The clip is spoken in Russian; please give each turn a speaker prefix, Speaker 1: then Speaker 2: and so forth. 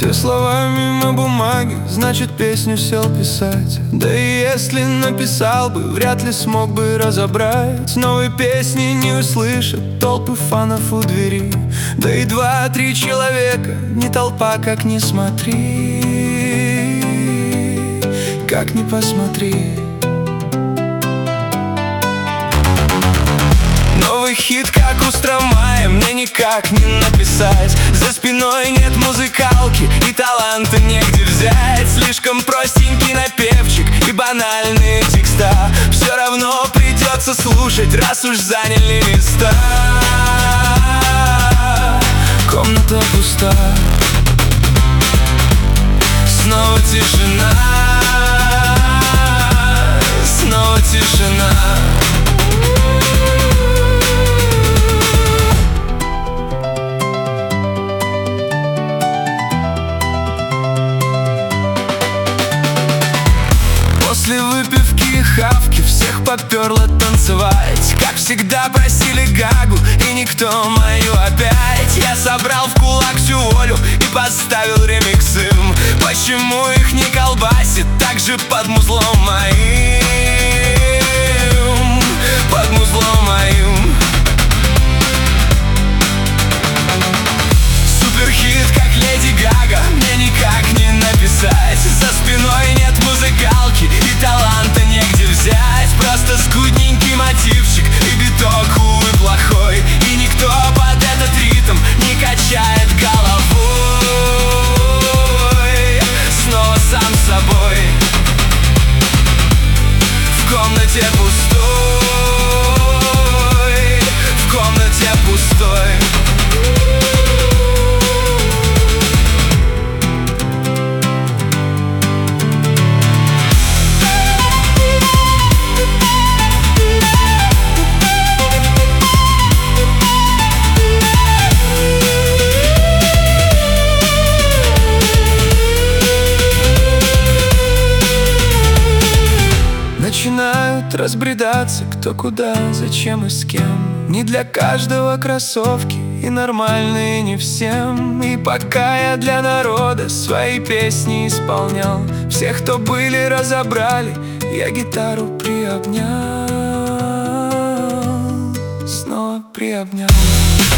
Speaker 1: Все словами на бумаге, значит песню сел писать. Да и если написал бы, вряд ли смог бы разобрать. Новой песни не услышат толпы фанов у двери. Да и 2-3 человека, не толпа, как ни смотри, как ни посмотри. Новый хит, как у Стромая, мне никак не написать. За спиной нет музыкалки и таланта негде взять. Слишком простенький напевчик и банальные текста. Все равно придется слушать, раз уж заняли места. Комната пуста, снова тишина, снова тишина. После выпивки и хавки всех поперло танцевать. Как всегда просили Гагу, и никто мою опять. Я собрал в кулак всю волю и поставил ремикс им. Почему их не колбасит так же под музлом моим? Под музлом моим. Суперхит, как Леди Гага, мне никак не написать. За спиной нет музыкалки и таланта негде взять. Просто скудненький мотивчик и биток, увы, плохой. И никто под этот ритм не качает головой. Снова сам собой. В комнате пустой, в комнате пустой. Начинают разбредаться кто куда, зачем и с кем. Не для каждого кроссовки и нормальные не всем. И пока я для народа свои песни исполнял, всех, кто были, разобрали, я гитару приобнял, снова приобнял.